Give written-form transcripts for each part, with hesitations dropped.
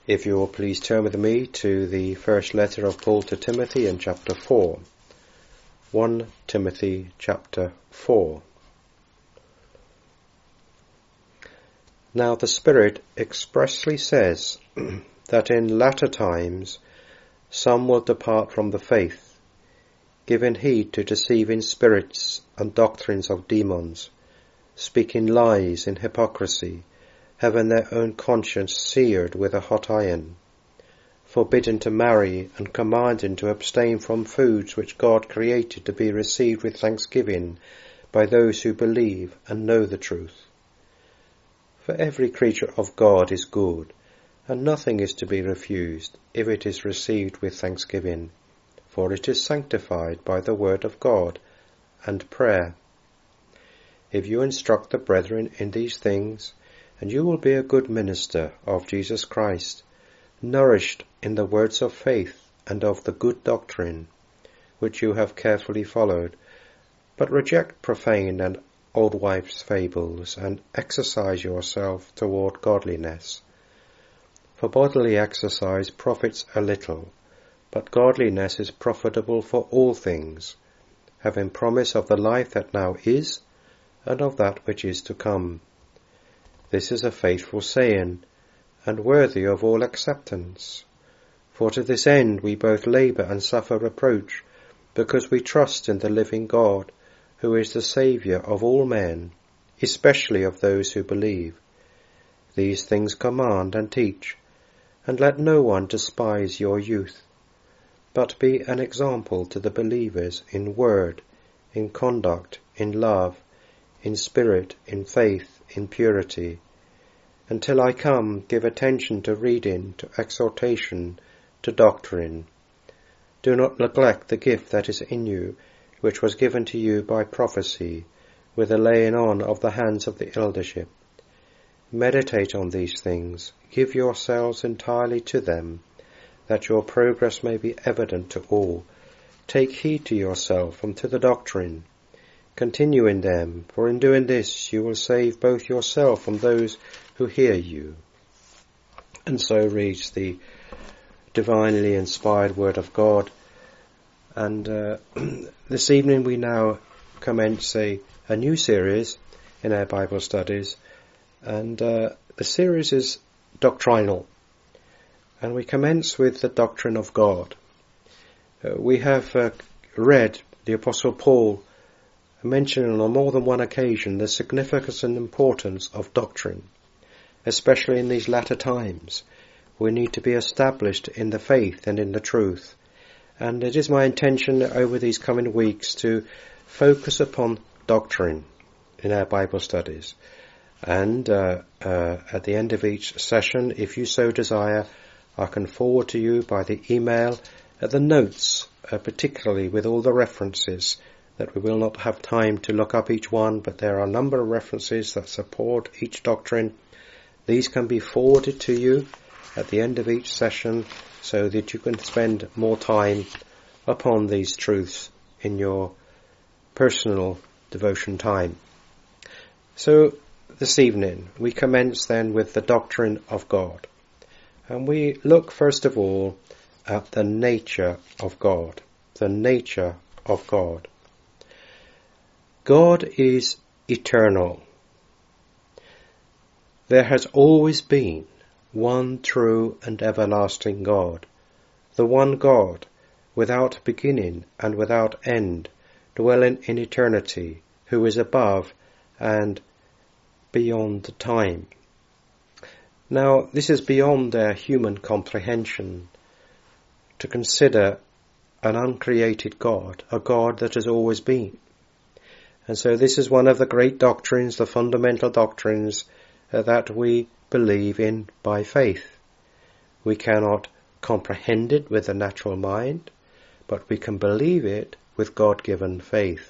If you will please turn with me to the first letter of Paul to Timothy in chapter 4. 1 Timothy chapter 4. Now the Spirit expressly says that in latter times some will depart from the faith, giving heed to deceiving spirits and doctrines of demons, speaking lies in hypocrisy, having their own conscience seared with a hot iron, forbidden to marry and commanding to abstain from foods which God created to be received with thanksgiving by those who believe and know the truth. For every creature of God is good, and nothing is to be refused if it is received with thanksgiving, for it is sanctified by the word of God and prayer. If you instruct the brethren in these things, and you will be a good minister of Jesus Christ, nourished in the words of faith and of the good doctrine, which you have carefully followed, but reject profane and old wives' fables, and exercise yourself toward godliness. For bodily exercise profits a little, but godliness is profitable for all things, having promise of the life that now is, and of that which is to come. This is a faithful saying, and worthy of all acceptance. For to this end we both labour and suffer reproach, because we trust in the living God, who is the Saviour of all men, especially of those who believe. These things command and teach, and let no one despise your youth, but be an example to the believers in word, in conduct, in love, in spirit, in faith, in purity. Until I come, give attention to reading, to exhortation, to doctrine. Do not neglect the gift that is in you, which was given to you by prophecy, with the laying on of the hands of the eldership. Meditate on these things, give yourselves entirely to them, that your progress may be evident to all. Take heed to yourself and to the doctrine. Continue in them, for in doing this you will save both yourself and those who hear you. And so reads the divinely inspired word of God. And this evening we now commence a new series in our Bible studies, and the series is doctrinal, and we commence with the doctrine of God. We have read the Apostle Paul mentioning on more than one occasion the significance and importance of doctrine, especially in these latter times. We need to be established in the faith and in the truth. And it is my intention over these coming weeks to focus upon doctrine in our Bible studies. And at the end of each session, if you so desire, I can forward to you by the email the notes, particularly with all the references that we will not have time to look up each one, but there are a number of references that support each doctrine. These can be forwarded to you at the end of each session so that you can spend more time upon these truths in your personal devotion time. So this evening we commence then with the doctrine of God. And we look first of all at the nature of God. The nature of God. God is eternal. There has always been one true and everlasting God, the one God, without beginning and without end, dwelling in eternity, who is above and beyond time. Now, this is beyond their human comprehension, to consider an uncreated God, a God that has always been. And so this is one of the great doctrines, the fundamental doctrines that we believe in by faith. We cannot comprehend it with the natural mind, but we can believe it with God-given faith.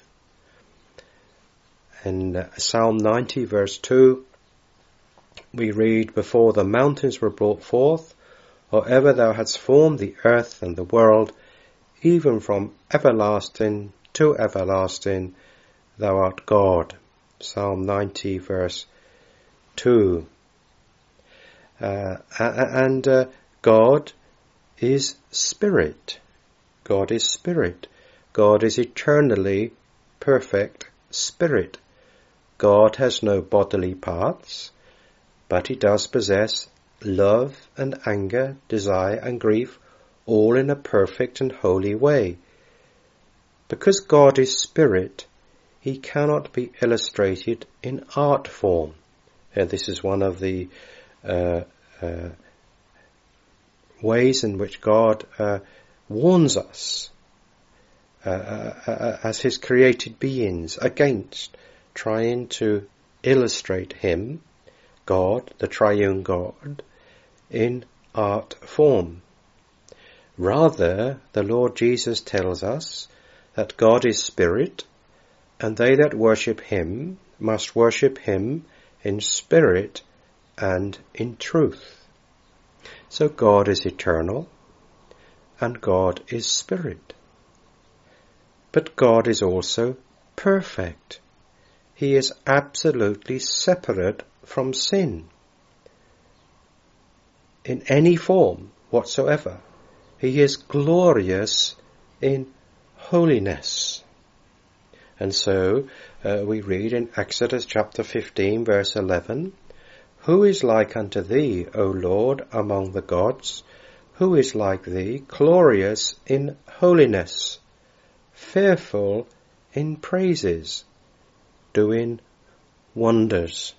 In Psalm 90 verse 2, we read, "Before the mountains were brought forth, or ever thou hadst formed the earth and the world, even from everlasting to everlasting, thou art God." Psalm 90 verse 2. God is spirit. God is spirit. God is eternally perfect spirit. God has no bodily parts, but he does possess love and anger, desire and grief, all in a perfect and holy way. Because God is spirit, he cannot be illustrated in art form. And this is one of the ways in which God warns us as his created beings against trying to illustrate him, God, the triune God, in art form. Rather, the Lord Jesus tells us that God is spirit, and they that worship him must worship him in spirit and in truth. So God is eternal, and God is spirit. But God is also perfect. He is absolutely separate from sin in any form whatsoever. He is glorious in holiness. And so we read in Exodus chapter 15 verse 11, "Who is like unto thee, O Lord, among the gods? Who is like thee, glorious in holiness, fearful in praises, doing wonders?"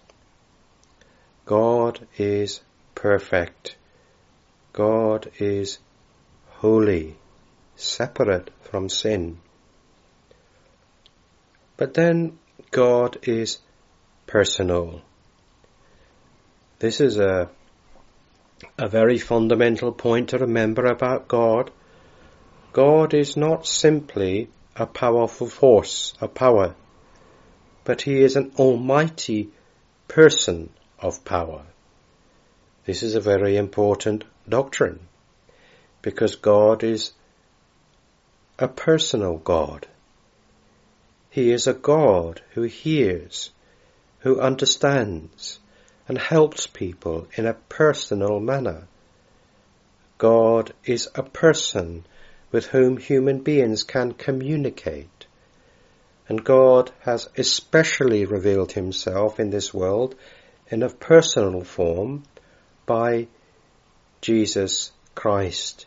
God is perfect. God is holy, separate from sin. But then God is personal. This is a very fundamental point to remember about God. God is not simply a powerful force, a power, but he is an almighty person of power. This is a very important doctrine, because God is a personal God. He is a God who hears, who understands, and helps people in a personal manner. God is a person with whom human beings can communicate. And God has especially revealed himself in this world in a personal form by Jesus Christ.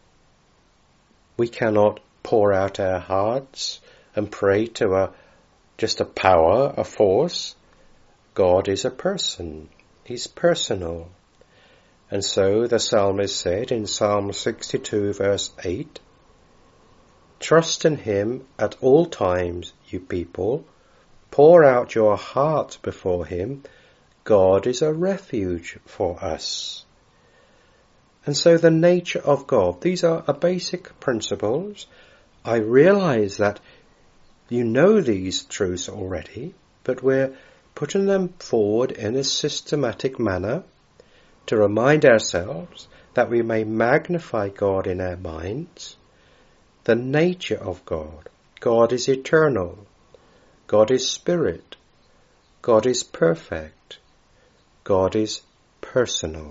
We cannot pour out our hearts and pray to just a power, a force. God is a person. He's personal. And so the psalmist said in Psalm 62 verse 8, "Trust in him at all times, you people. Pour out your heart before him. God is a refuge for us." And so the nature of God, these are basic principles. I realize that you know these truths already, but we're putting them forward in a systematic manner to remind ourselves that we may magnify God in our minds. The nature of God. God is eternal. God is spirit. God is perfect. God is personal.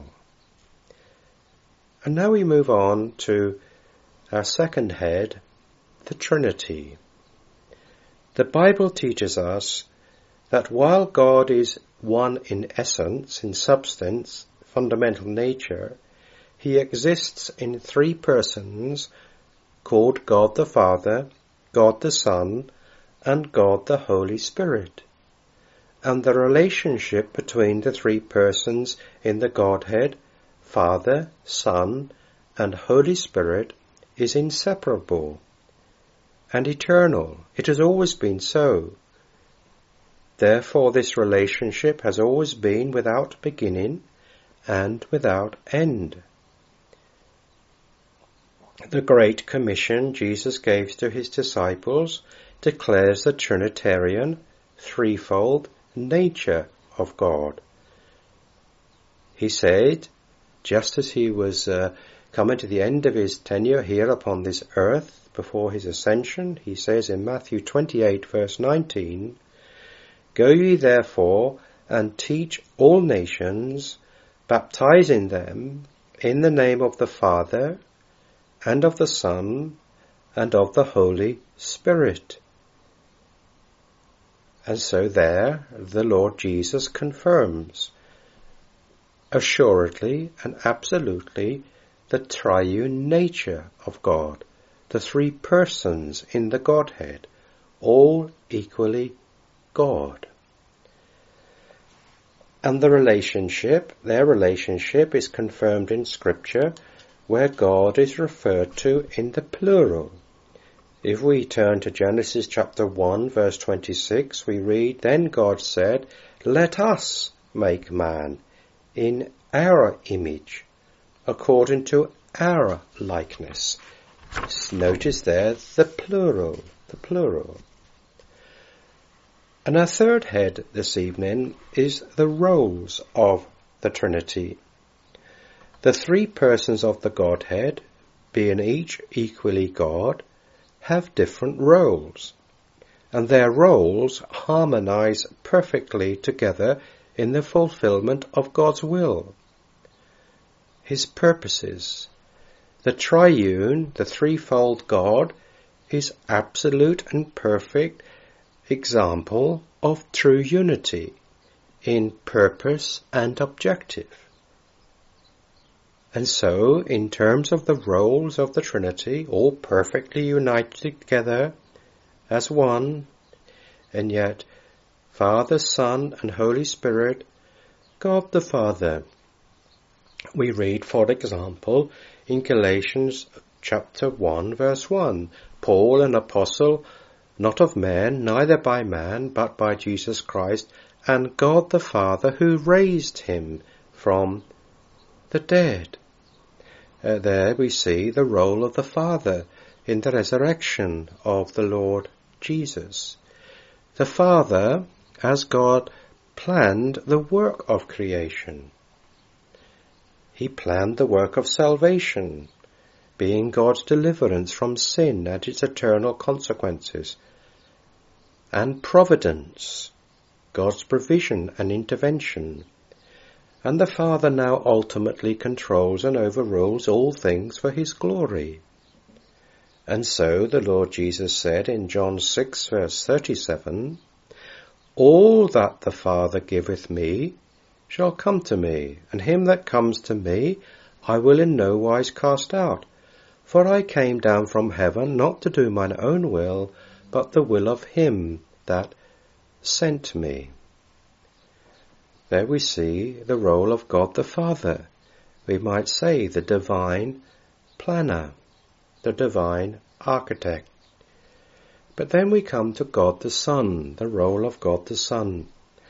And now we move on to our second head, the Trinity. The Bible teaches us that while God is one in essence, in substance, fundamental nature, he exists in three persons called God the Father, God the Son, and God the Holy Spirit. And the relationship between the three persons in the Godhead, Father, Son, and Holy Spirit, is inseparable and eternal. It has always been so. Therefore, this relationship has always been without beginning and without end. The Great Commission Jesus gave to his disciples declares the Trinitarian, threefold nature of God. He said, just as he was coming to the end of his tenure here upon this earth before his ascension, he says in Matthew 28 verse 19, "Go ye therefore and teach all nations, baptizing them in the name of the Father, and of the Son, and of the Holy Spirit. And so there the Lord Jesus confirms assuredly and absolutely the triune nature of God, the three persons in the Godhead, all equally God. And their relationship is confirmed in Scripture, where God is referred to in the plural. If we turn to Genesis chapter 1 verse 26, we read, "Then God said, let us make man in our image, according to our likeness." Notice there the plural. And our third head this evening is the roles of the Trinity. The three persons of the Godhead, being each equally God, have different roles, and their roles harmonize perfectly together in the fulfillment of God's will, His purposes. The triune, the threefold God, is absolute and perfect example of true unity in purpose and objective. And so, in terms of the roles of the Trinity, all perfectly united together as one, and yet Father, Son, and Holy Spirit, God the Father. We read, for example, in Galatians chapter 1, verse 1, "Paul, an apostle, not of men, neither by man, but by Jesus Christ, and God the Father, who raised him from the dead." There we see the role of the Father in the resurrection of the Lord Jesus. The Father, as God, planned the work of creation. He planned the work of salvation, being God's deliverance from sin and its eternal consequences, and providence, God's provision and intervention. And the Father now ultimately controls and overrules all things for His glory. And so the Lord Jesus said in John 6 verse 37, "All that the Father giveth me shall come to me, and him that comes to me I will in no wise cast out. For I came down from heaven not to do mine own will, but the will of him that sent me." There we see the role of God the Father, we might say the divine planner, the divine architect. But then we come to God the Son, the role of God the Son.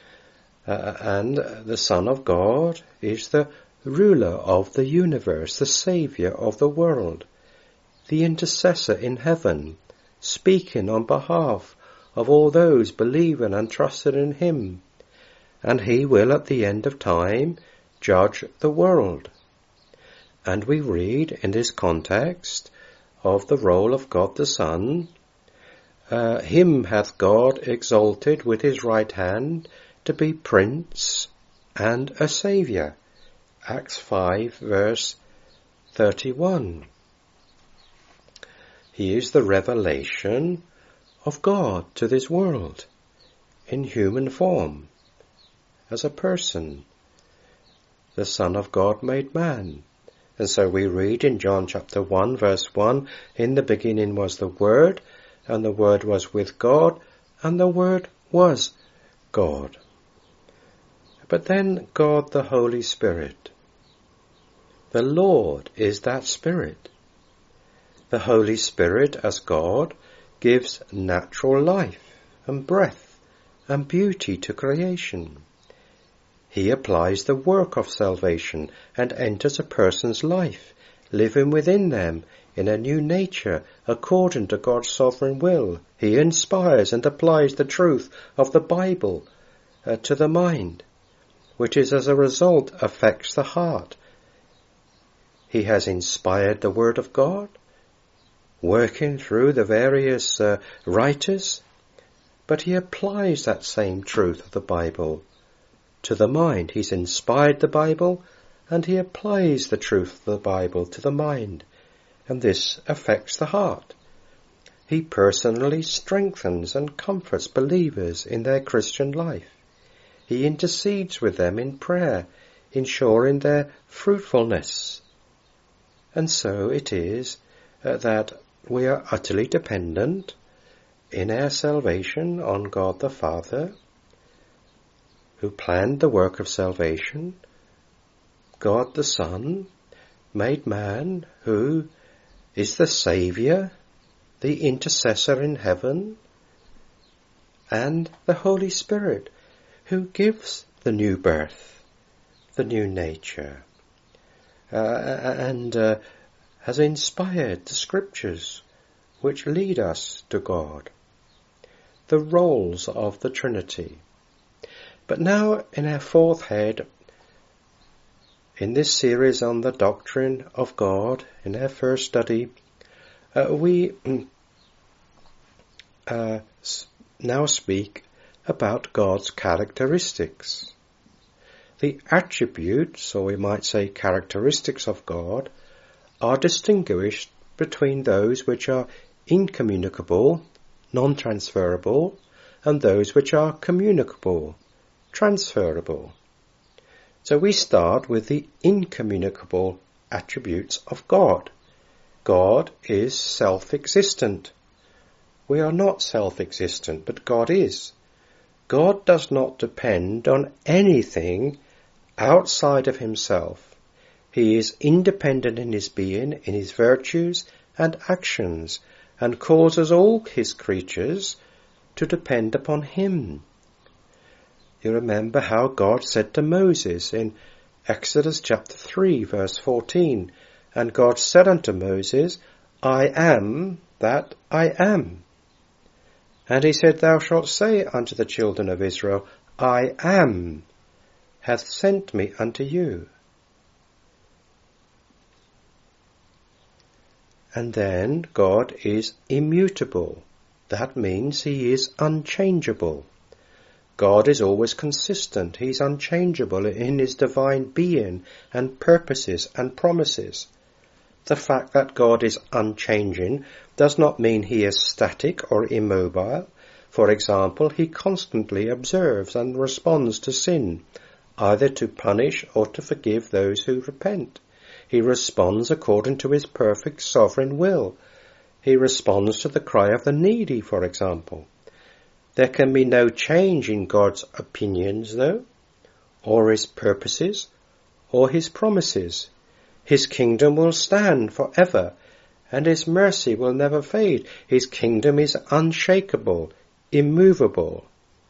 And the Son of God is the ruler of the universe, the Saviour of the world, the intercessor in heaven, speaking on behalf of all those believing and trusting in Him. And He will at the end of time judge the world. And we read in this context of the role of God the Son, "Him hath God exalted with His right hand to be Prince and a Saviour." Acts 5 verse 31. He is the revelation of God to this world in human form, as a person, the Son of God made man. And so we read in John chapter 1 verse 1, "In the beginning was the Word, and the Word was with God, and the Word was God." But then God the Holy Spirit. The Lord is that Spirit. The Holy Spirit as God gives natural life and breath and beauty to creation. He applies the work of salvation and enters a person's life, living within them in a new nature according to God's sovereign will. He inspires and applies the truth of the Bible to the mind, which is as a result affects the heart. He has inspired the Word of God, working through the various writers, but He applies that same truth of the Bible to the mind. He's inspired the Bible and he applies the truth of the Bible to the mind, and this affects the heart. He personally strengthens and comforts believers in their Christian life. He intercedes with them in prayer, ensuring their fruitfulness. And so it is that we are utterly dependent in our salvation on God the Father, who planned the work of salvation, God the Son, made man, who is the Saviour, the intercessor in heaven, and the Holy Spirit, who gives the new birth, the new nature, and has inspired the Scriptures which lead us to God. The roles of the Trinity. But now in our fourth head, in this series on the doctrine of God, in our first study, we now speak about God's characteristics. The attributes, or we might say characteristics of God, are distinguished between those which are incommunicable, non-transferable, and those which are communicable, transferable. So we start with the incommunicable attributes of God. God is self-existent. We are not self-existent, but God is. God does not depend on anything outside of himself. He is independent in his being, in his virtues and actions, and causes all his creatures to depend upon him. You remember how God said to Moses in Exodus chapter 3 verse 14, "And God said unto Moses, I am that I am. And he said, Thou shalt say unto the children of Israel, I am, hath sent me unto you." And then God is immutable. That means he is unchangeable. God is always consistent. He's unchangeable in his divine being and purposes and promises. The fact that God is unchanging does not mean he is static or immobile. For example, he constantly observes and responds to sin, either to punish or to forgive those who repent. He responds according to his perfect sovereign will. He responds to the cry of the needy, for example. There can be no change in God's opinions, though, or his purposes, or his promises. His kingdom will stand forever, and his mercy will never fade. His kingdom is unshakable, immovable.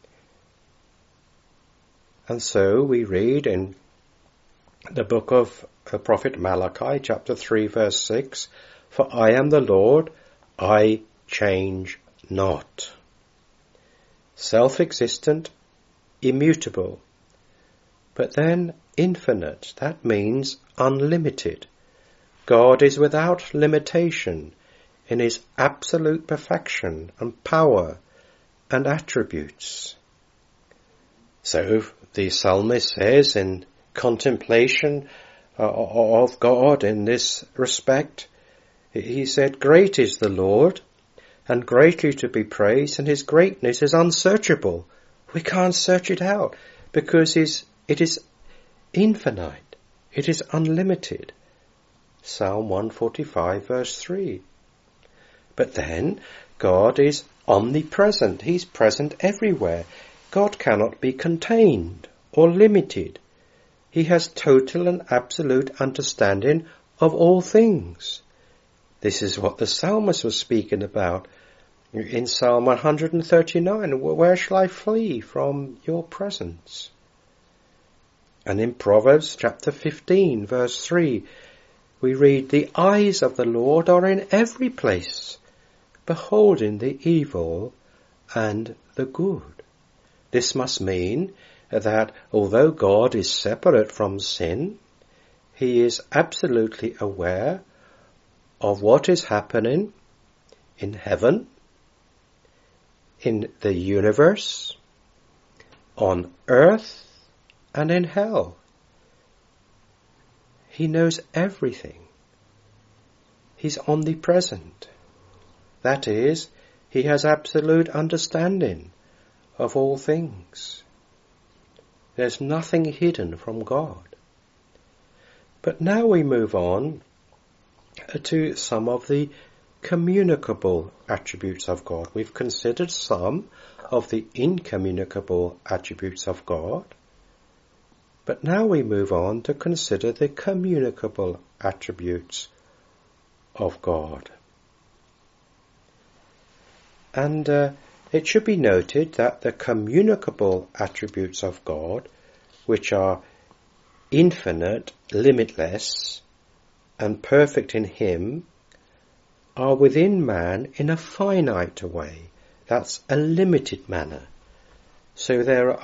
And so we read in the book of the prophet Malachi, chapter 3, verse 6, "For I am the Lord, I change not." Self-existent, immutable, but then infinite. That means unlimited. God is without limitation in his absolute perfection and power and attributes. So the psalmist says in contemplation of God in this respect, he said, "Great is the Lord, and greatly to be praised, and his greatness is unsearchable." We can't search it out because it is infinite. It is unlimited. Psalm 145 verse 3. But then God is omnipresent. He's present everywhere. God cannot be contained or limited. He has total and absolute understanding of all things. This is what the psalmist was speaking about in Psalm 139. "Where shall I flee from your presence?" And in Proverbs chapter 15 verse 3, we read, "The eyes of the Lord are in every place, beholding the evil and the good." This must mean that although God is separate from sin, he is absolutely aware of what is happening in heaven, in the universe, on earth, and in hell. He knows everything. He's omnipresent. That is, he has absolute understanding of all things. There's nothing hidden from God. But now we move on to some of the communicable attributes of God. We've considered some of the incommunicable attributes of God. But now we move on to consider the communicable attributes of God. And it should be noted that the communicable attributes of God, which are infinite, limitless, and perfect in Him, are within man in a finite way. That's a limited manner. So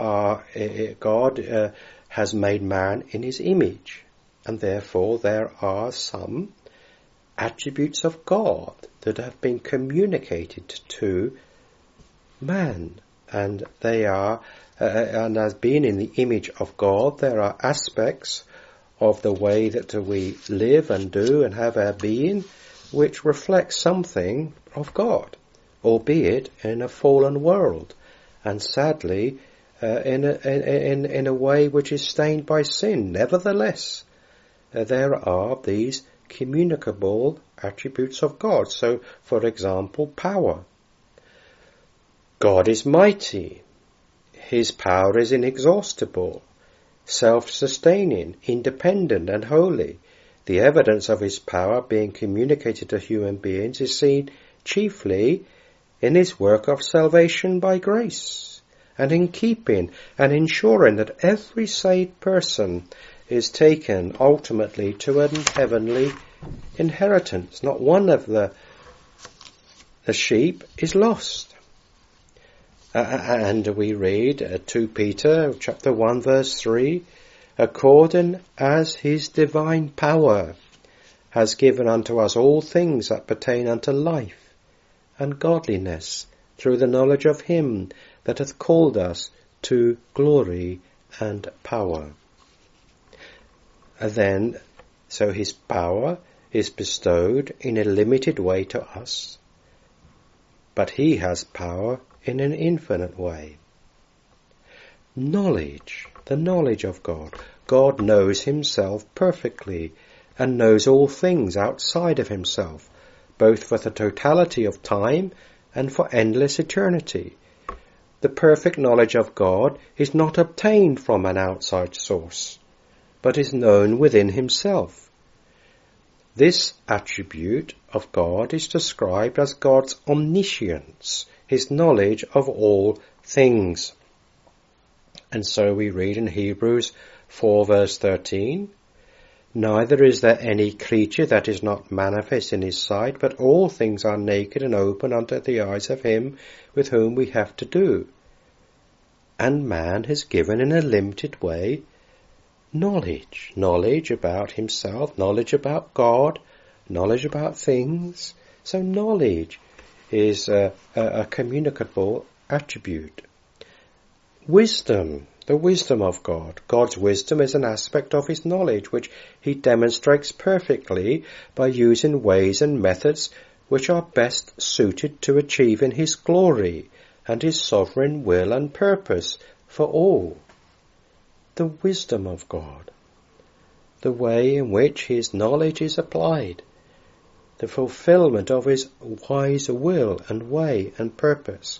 God has made man in His image, and therefore there are some attributes of God that have been communicated to man, and they are, and as being in the image of God, there are aspects of the way that we live and do and have our being which reflects something of God, albeit in a fallen world, and sadly in a way which is stained by sin. Nevertheless, there are these communicable attributes of God. So, for example, power. God is mighty. His power is inexhaustible, self-sustaining, independent and holy. The evidence of His power being communicated to human beings is seen chiefly in His work of salvation by grace, and in keeping and ensuring that every saved person is taken ultimately to a heavenly inheritance. Not one of the sheep is lost. And we read 2 Peter chapter 1 verse 3, according as His divine power has given unto us all things that pertain unto life and godliness, through the knowledge of Him that hath called us to glory and power. And then, so His power is bestowed in a limited way to us, but He has power in an infinite way. Knowledge, the knowledge of God. God knows Himself perfectly and knows all things outside of Himself, both for the totality of time and for endless eternity. The perfect knowledge of God is not obtained from an outside source, but is known within Himself. This attribute of God is described as God's omniscience, His knowledge of all things. And so we read in Hebrews 4 verse 13, neither is there any creature that is not manifest in His sight, but all things are naked and open unto the eyes of Him with whom we have to do. And man has given in a limited way knowledge about himself, knowledge about God, knowledge about things. So knowledge is a communicable attribute. Wisdom, the wisdom of God. God's wisdom is an aspect of His knowledge which He demonstrates perfectly by using ways and methods which are best suited to achieving His glory and His sovereign will and purpose for all. The wisdom of God, the way in which His knowledge is applied, the fulfillment of His wise will and way and purpose.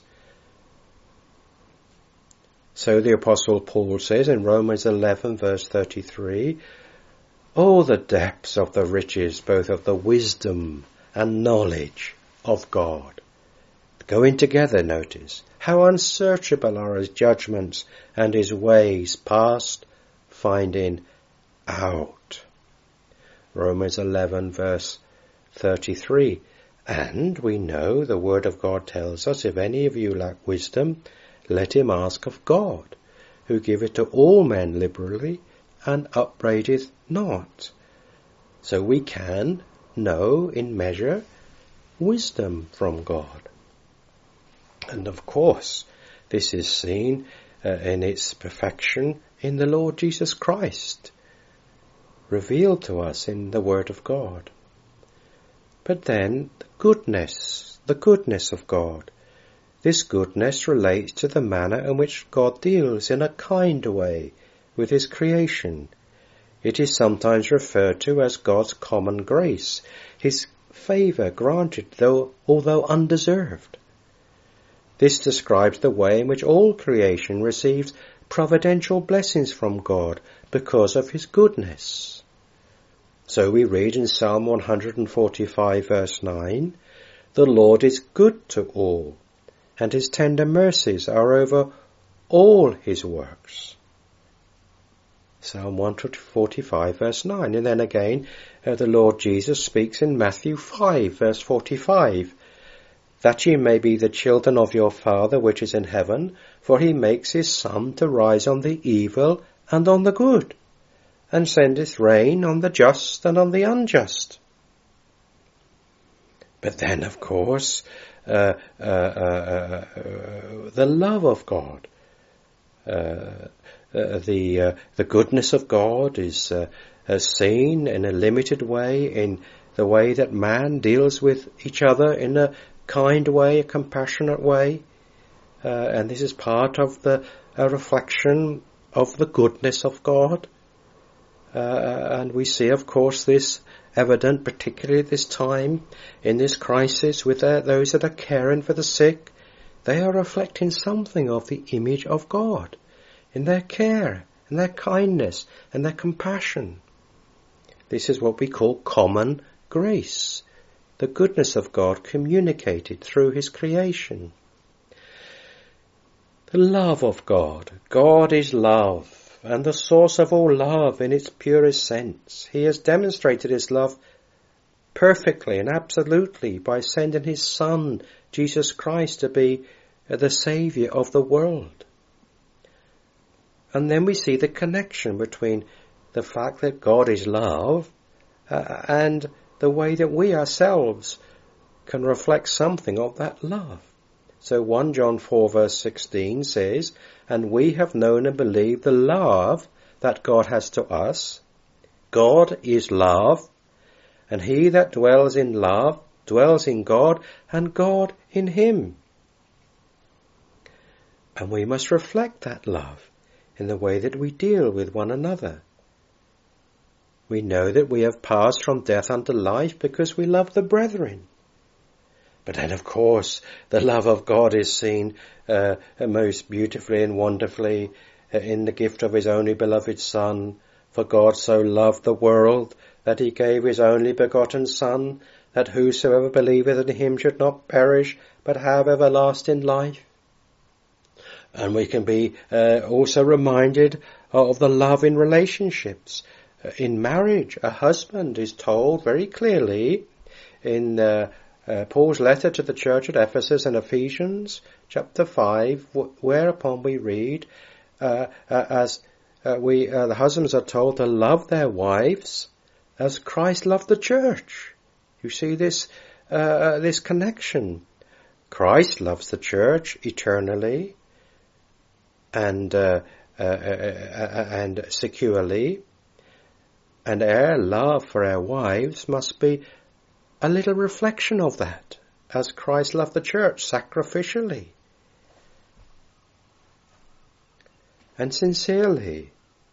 So the Apostle Paul says in Romans 11 verse 33, oh, the depths of the riches, both of the wisdom and knowledge of God. Going together, notice. How unsearchable are His judgments and His ways past finding out. Romans 11 verse 33. And we know the Word of God tells us, if any of you lack wisdom, let him ask of God, who giveth to all men liberally and upbraideth not. So we can know in measure wisdom from God. And of course, this is seen in its perfection in the Lord Jesus Christ. revealed to us in the Word of God. But then, the goodness of God. This goodness relates to the manner in which God deals in a kind way with his creation. It is sometimes referred to as God's common grace, his favour granted although undeserved. This describes the way in which all creation receives providential blessings from God because of his goodness. So we read in Psalm 145 verse 9, "The Lord is good to all, and his tender mercies are over all his works." Psalm 145 verse 9. And then again, the Lord Jesus speaks in Matthew 5 verse 45, "That ye may be the children of your Father which is in heaven, for he makes his sun to rise on the evil and on the good, and sendeth rain on the just and on the unjust." But then, of course, the love of God, the goodness of God is seen in a limited way in the way that man deals with each other in a kind way, a compassionate way, and this is part of a reflection of the goodness of God. And we see, of course, this evident, particularly at this time, in this crisis, with those that are caring for the sick. They are reflecting something of the image of God in their care, and their kindness, and their compassion. This is what we call common grace, the goodness of God communicated through his creation. The love of God. God is love, and the source of all love in its purest sense. He has demonstrated his love perfectly and absolutely by sending his Son, Jesus Christ, to be the Saviour of the world. And then we see the connection between the fact that God is love and the way that we ourselves can reflect something of that love. So 1 John 4 verse 16 says, "And we have known and believed the love that God has to us. God is love, and he that dwells in love dwells in God, and God in him." And we must reflect that love in the way that we deal with one another. We know that we have passed from death unto life because we love the brethren. But then, of course, the love of God is seen most beautifully and wonderfully in the gift of his only beloved Son. "For God so loved the world that he gave his only begotten Son, that whosoever believeth in him should not perish, but have everlasting life." And we can be also reminded of the love in relationships. In marriage, a husband is told very clearly in Paul's letter to the church at Ephesus in Ephesians chapter 5, whereupon we read, the husbands are told to love their wives as Christ loved the church. You see this connection. Christ loves the church eternally and securely, and our love for our wives must be a little reflection of that, as Christ loved the church sacrificially and sincerely.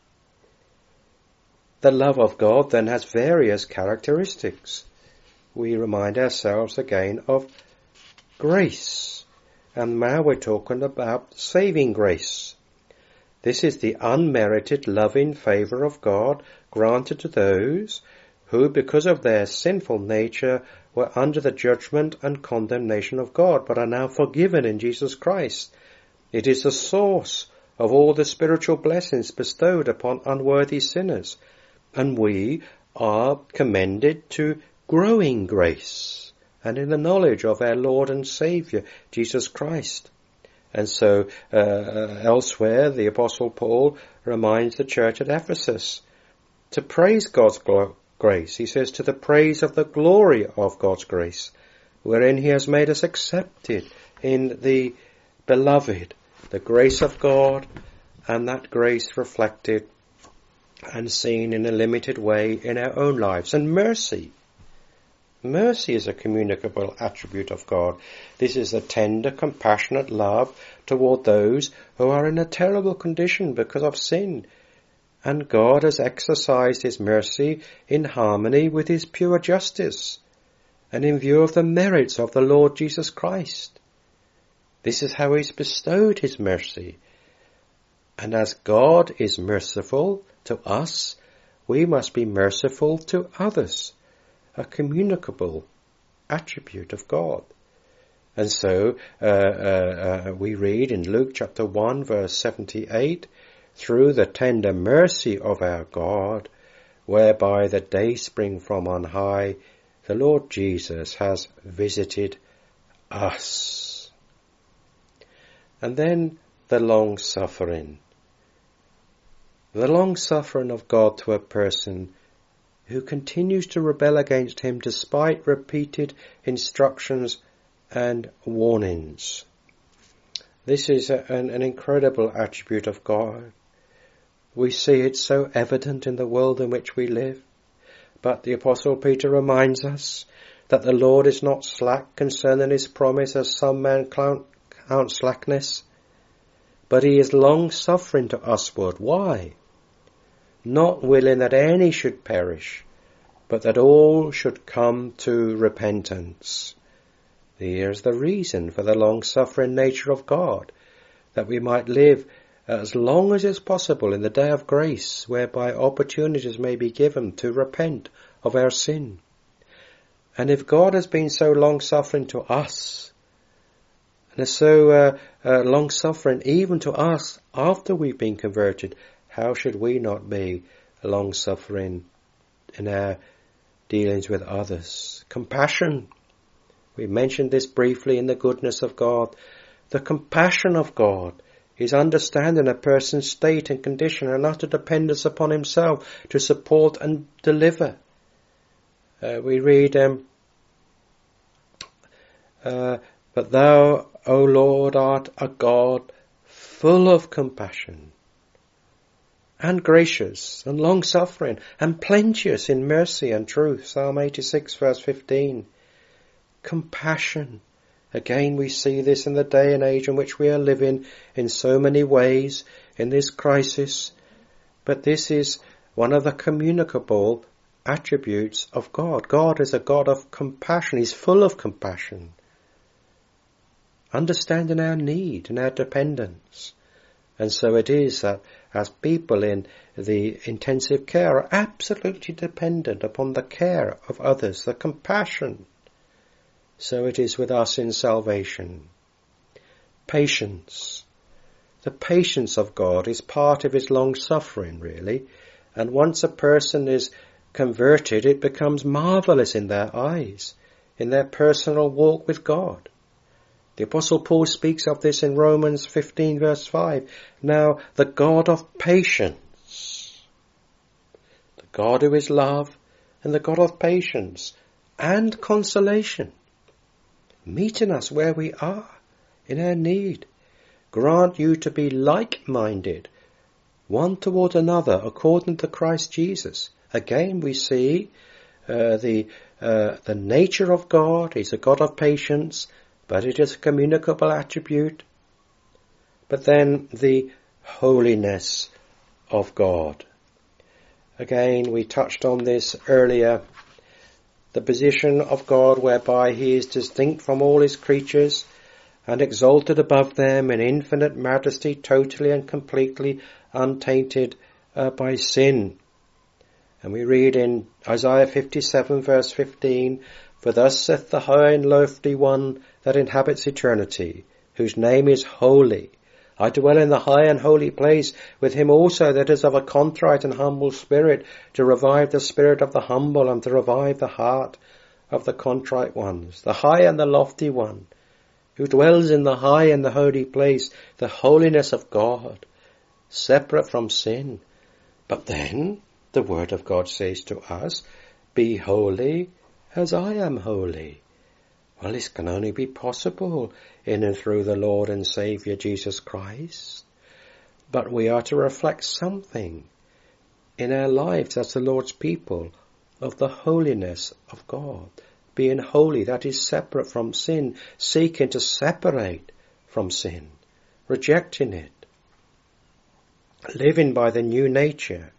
The love of God then has various characteristics. We remind ourselves again of grace, and now we're talking about saving grace. This is the unmerited loving favour of God granted to those who, because of their sinful nature, were under the judgment and condemnation of God, but are now forgiven in Jesus Christ. It is the source of all the spiritual blessings bestowed upon unworthy sinners, and we are commended to grow in grace and in the knowledge of our Lord and Saviour, Jesus Christ. And so elsewhere, the Apostle Paul reminds the church at Ephesus to praise God's grace. He says, "To the praise of the glory of God's grace, wherein he has made us accepted in the beloved," the grace of God, and that grace reflected and seen in a limited way in our own lives. And mercy. Mercy is a communicable attribute of God. This is a tender, compassionate love toward those who are in a terrible condition because of sin. And God has exercised his mercy in harmony with his pure justice and in view of the merits of the Lord Jesus Christ. This is how he's bestowed his mercy. And as God is merciful to us, we must be merciful to others. A communicable attribute of God. And so we read in Luke chapter 1 verse 78, through the tender mercy of our God, whereby the dayspring from on high, the Lord Jesus has visited us. And then the long suffering. The long suffering of God to a person who continues to rebel against him despite repeated instructions and warnings. This is an incredible attribute of God. We see it so evident in the world in which we live. But the Apostle Peter reminds us that the Lord is not slack concerning his promise, as some men count slackness, but he is long-suffering to usward. Why? Not willing that any should perish, but that all should come to repentance. Here's the reason for the long-suffering nature of God, that we might live as long as is possible in the day of grace, whereby opportunities may be given to repent of our sin. And if God has been so long-suffering to us, and is so long-suffering even to us after we've been converted, how should we not be long-suffering in our dealings with others? Compassion. We mentioned this briefly in the goodness of God. The compassion of God is understanding a person's state and condition and utter dependence upon himself to support and deliver. We read, but thou, O Lord, art a God full of compassion, and gracious, and long-suffering, and plenteous in mercy and truth. Psalm 86 verse 15. Compassion. Again we see this in the day and age in which we are living in so many ways in this crisis. But this is one of the communicable attributes of God. God is a God of compassion. He's full of compassion. Understanding our need and our dependence. And so it is that as people in the intensive care are absolutely dependent upon the care of others, the compassion. So it is with us in salvation. Patience. The patience of God is part of his long suffering, really. And once a person is converted, it becomes marvellous in their eyes, in their personal walk with God. The Apostle Paul speaks of this in Romans 15 verse 5. Now, the God of patience, the God who is love, and the God of patience and consolation, meeting us where we are in our need, grant you to be like-minded, one toward another, according to Christ Jesus. Again, we see the nature of God. He's a God of patience, but it is a communicable attribute. But then the holiness of God. Again, we touched on this earlier. The position of God whereby he is distinct from all his creatures and exalted above them in infinite majesty, totally and completely untainted by sin. And we read in Isaiah 57 verse 15, for thus saith the high and lofty one that inhabits eternity, whose name is holy. I dwell in the high and holy place with him also that is of a contrite and humble spirit, to revive the spirit of the humble and to revive the heart of the contrite ones. The high and the lofty one, who dwells in the high and the holy place, the holiness of God, separate from sin. But then the word of God says to us, be holy as I am holy. Well, this can only be possible in and through the Lord and Saviour Jesus Christ. But we are to reflect something in our lives as the Lord's people of the holiness of God. Being holy, that is separate from sin, seeking to separate from sin, rejecting it, living by the new nature.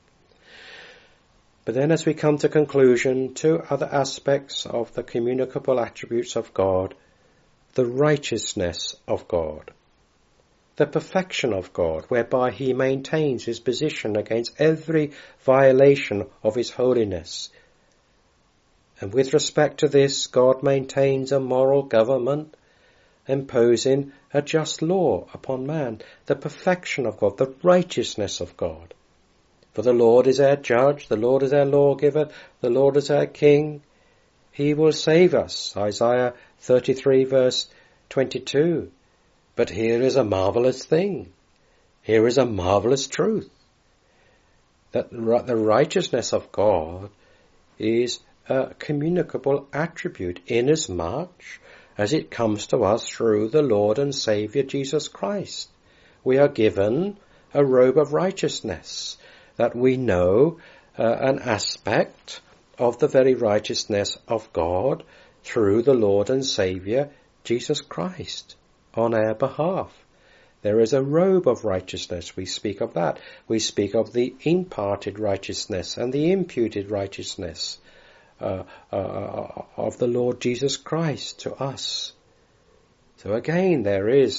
But then as we come to conclusion, two other aspects of the communicable attributes of God: the righteousness of God, the perfection of God, whereby he maintains his position against every violation of his holiness. And with respect to this, God maintains a moral government, imposing a just law upon man, the perfection of God, the righteousness of God. For the Lord is our judge, the Lord is our lawgiver, the Lord is our king. He will save us. Isaiah 33 verse 22. But here is a marvelous thing. Here is a marvelous truth. That the righteousness of God is a communicable attribute, inasmuch as it comes to us through the Lord and Saviour Jesus Christ. We are given a robe of righteousness, that we know an aspect of the very righteousness of God through the Lord and Saviour Jesus Christ on our behalf. There is a robe of righteousness. We speak of that. We speak of the imparted righteousness and the imputed righteousness of the Lord Jesus Christ to us. So again, there is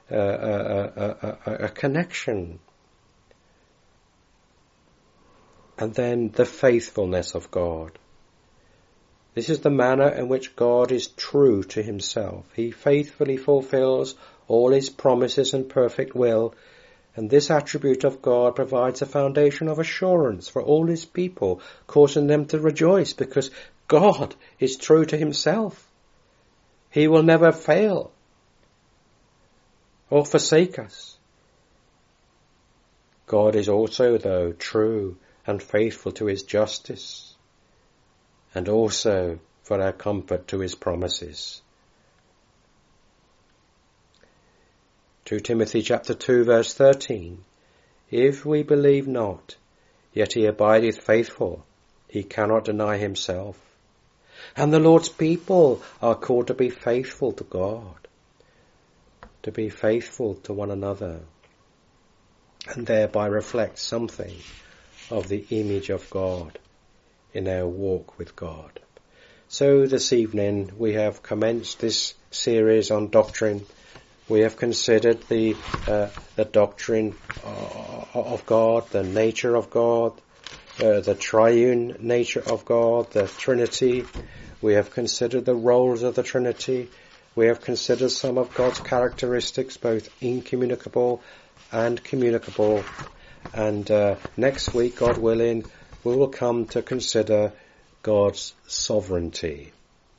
a connection. And then the faithfulness of God. This is the manner in which God is true to himself. He faithfully fulfills all his promises and perfect will, and this attribute of God provides a foundation of assurance for all his people, causing them to rejoice, because God is true to himself. He will never fail or forsake us. God is also, though, true and faithful to his justice, and also for our comfort to his promises. 2 Timothy chapter 2 verse 13. If we believe not, yet he abideth faithful, he cannot deny himself. And the Lord's people are called to be faithful to God, to be faithful to one another, and thereby reflect something of the image of God in our walk with God. So this evening we have commenced this series on doctrine. We have considered the doctrine of God, the nature of God, the triune nature of God, the Trinity. We have considered the roles of the Trinity. We have considered some of God's characteristics, both incommunicable and communicable. And next week, God willing, we will come to consider God's sovereignty.